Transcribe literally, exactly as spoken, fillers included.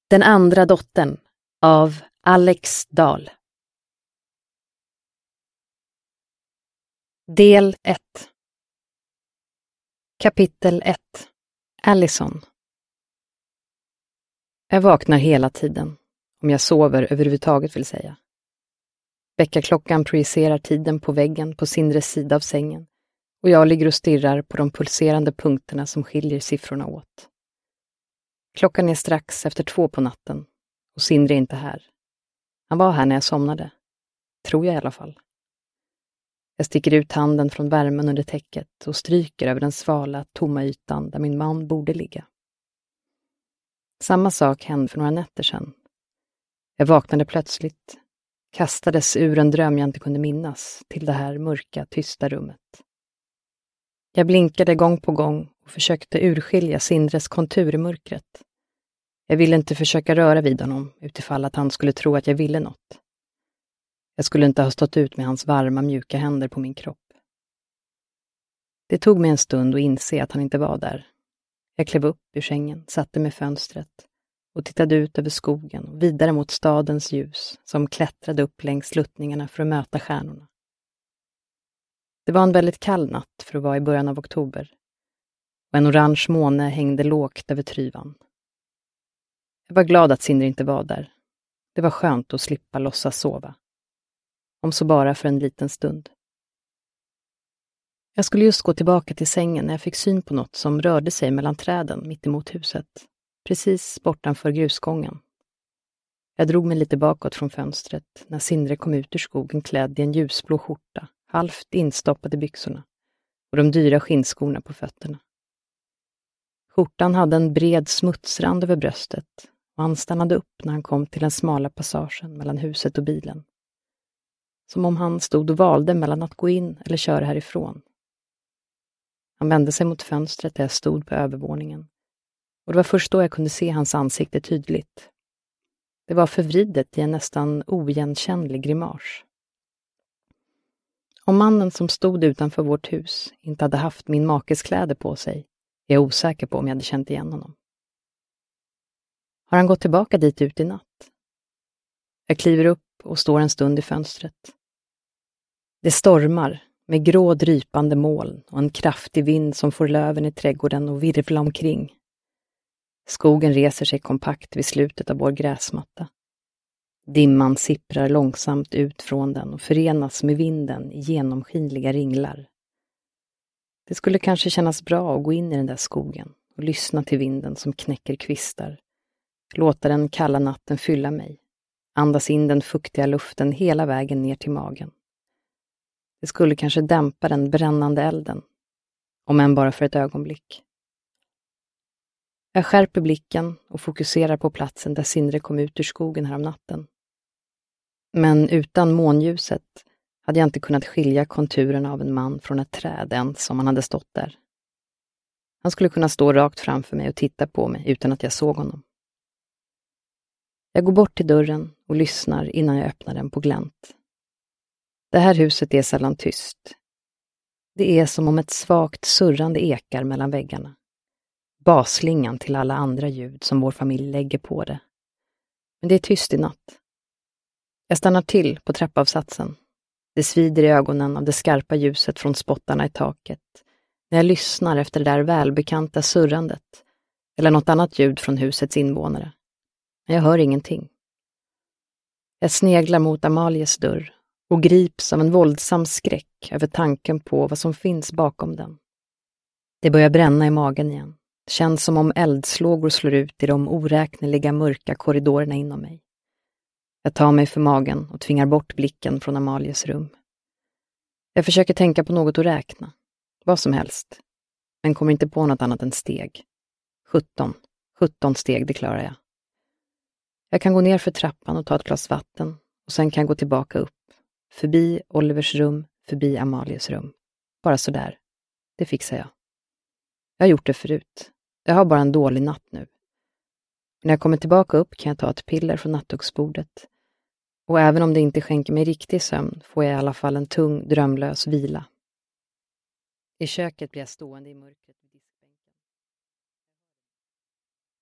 Den andra dottern av Alex Dahl. Del ett. Kapitel ett. Allison. Jag vaknar hela tiden, om jag sover överhuvudtaget vill säga. Väckarklockan projicerar tiden på väggen på Sindres sida av sängen och jag ligger och stirrar på de pulserande punkterna som skiljer siffrorna åt. Klockan är strax efter två på natten och Sindre är inte här. Han var här när jag somnade. Tror jag i alla fall. Jag sticker ut handen från värmen under täcket och stryker över den svala, tomma ytan där min man borde ligga. Samma sak hände för några nätter sedan. Jag vaknade plötsligt, kastades ur en dröm jag inte kunde minnas till det här mörka, tysta rummet. Jag blinkade gång på gång och försökte urskilja Sindres kontur i mörkret. Jag ville inte försöka röra vid honom utifall att han skulle tro att jag ville något. Jag skulle inte ha stått ut med hans varma, mjuka händer på min kropp. Det tog mig en stund att inse att han inte var där. Jag klev upp ur sängen, satte mig fönstret och tittade ut över skogen och vidare mot stadens ljus som klättrade upp längs sluttningarna för att möta stjärnorna. Det var en väldigt kall natt för att vara i början av oktober och en orange måne hängde lågt över Tryvan. Jag var glad att Sindre inte var där. Det var skönt att slippa låtsas sova. Om så bara för en liten stund. Jag skulle just gå tillbaka till sängen när jag fick syn på något som rörde sig mellan träden mitt emot huset. Precis bortanför grusgången. Jag drog mig lite bakåt från fönstret när Sindre kom ut ur skogen klädd i en ljusblå skjorta, halvt instoppad i byxorna och de dyra skinnskorna på fötterna. Skjortan hade en bred smutsrand över bröstet och han stannade upp när han kom till den smala passagen mellan huset och bilen. Som om han stod och valde mellan att gå in eller köra härifrån. Han vände sig mot fönstret där jag stod på övervåningen. Och det var först då jag kunde se hans ansikte tydligt. Det var förvridet i en nästan oigenkännlig grimas. Om mannen som stod utanför vårt hus inte hade haft min makes kläder på sig är jag osäker på om jag hade känt igen honom. Har han gått tillbaka dit ut i natt? Jag kliver upp och står en stund i fönstret. Det stormar med grå drypande moln och en kraftig vind som får löven i trädgården och virvla omkring. Skogen reser sig kompakt vid slutet av vår gräsmatta. Dimman sipprar långsamt ut från den och förenas med vinden i genomskinliga ringlar. Det skulle kanske kännas bra att gå in i den där skogen och lyssna till vinden som knäcker kvistar. Låta den kalla natten fylla mig. Andas in den fuktiga luften hela vägen ner till magen. Det skulle kanske dämpa den brännande elden. Om än bara för ett ögonblick. Jag skärper blicken och fokuserar på platsen där Sindre kom ut ur skogen här om natten. Men utan månljuset hade jag inte kunnat skilja konturerna av en man från ett träd ens om han hade stått där. Han skulle kunna stå rakt framför mig och titta på mig utan att jag såg honom. Jag går bort till dörren och lyssnar innan jag öppnar den på glänt. Det här huset är sällan tyst. Det är som om ett svagt surrande ekar mellan väggarna. Baslingan till alla andra ljud som vår familj lägger på det. Men det är tyst i natt. Jag stannar till på trappavsatsen. Det svider i ögonen av det skarpa ljuset från spottarna i taket. När jag lyssnar efter det där välbekanta surrandet. Eller något annat ljud från husets invånare. Men jag hör ingenting. Jag sneglar mot Amalies dörr och grips av en våldsam skräck över tanken på vad som finns bakom den. Det börjar bränna i magen igen. Det känns som om eldslågor slår ut i de oräkneliga mörka korridorerna inom mig. Jag tar mig för magen och tvingar bort blicken från Amalies rum. Jag försöker tänka på något att räkna. Vad som helst. Men kommer inte på något annat än steg. sjutton. sjutton steg, det klarar jag. Jag kan gå ner för trappan och ta ett glas vatten. Och sen kan jag gå tillbaka upp. Förbi Olivers rum, förbi Amalies rum. Bara så där. Det fixar jag. Jag har gjort det förut. Jag har bara en dålig natt nu. När jag kommer tillbaka upp kan jag ta ett piller från nattduksbordet. Och även om det inte skänker mig riktig sömn får jag i alla fall en tung, drömlös vila. I köket blir jag stående i mörkret.